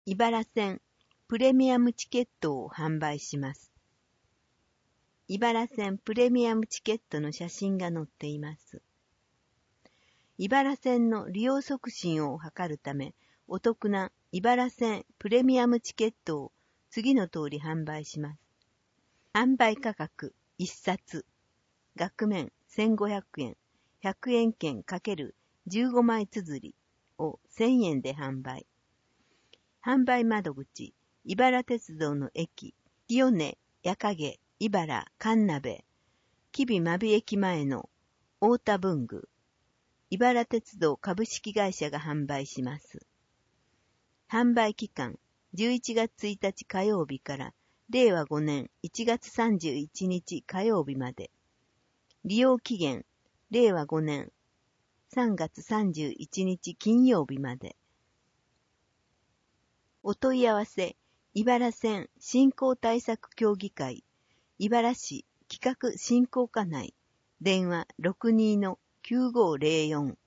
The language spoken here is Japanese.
茨線プレミアムチケットを販売します。茨線プレミアムチケットの写真が載っています。茨線の利用促進を図るため、お得な茨線プレミアムチケットを次の通り販売します。販売価格1冊、額面1500円、100円券×15枚綴りを1000円で販売。販売窓口、茨鉄道の駅、清根、矢影、茨、神鍋、吉備真備駅前の太田文具、茨鉄道株式会社が販売します。販売期間、11月1日火曜日から令和5年1月31日火曜日まで。利用期限、令和5年3月31日金曜日まで。お問い合わせ、茨線振興対策協議会、茨市企画振興課内、電話62-9504